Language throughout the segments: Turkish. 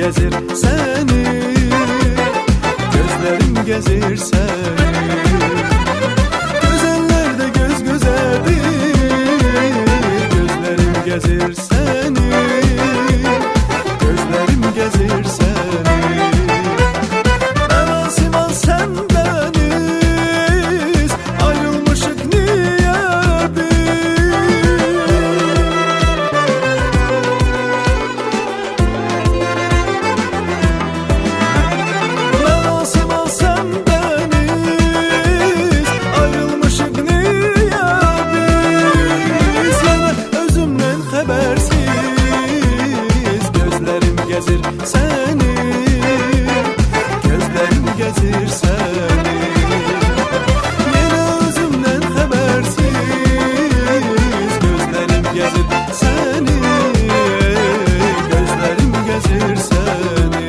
gezir seni, gözlerim gezir seni. Gözellerde göz gözedir, gözlerim gezir seni, gözlerim gezir seni. Mevasimal sen deniz, ayrılmışık niye biz? Mevasimal sen deniz, ayrılmışık niye biz? Yana özümden habersiz, gözlerim gezir seni, gözlerim gezir seni. Yine özümden habersiz, gözlerim gezir seni, gözlerim gezir seni.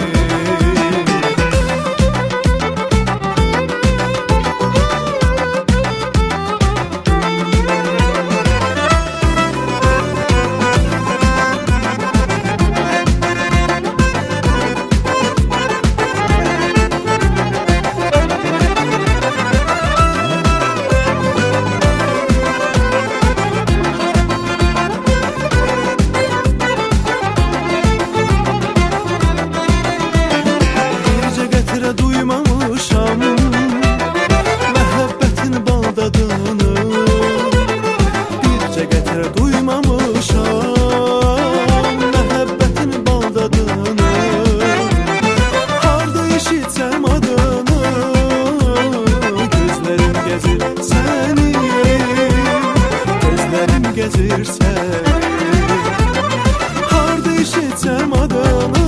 Duymamışam məhəbbətin baldadını, bircə gətirə duymamışam məhəbbətin baldadını. Harda eşitsəm adını, gözlərim gezir səni, gözlərim gezir səni. Harda eşitsəm adını,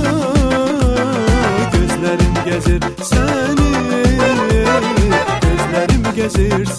gözlerim gezir seni, gözlerim gezir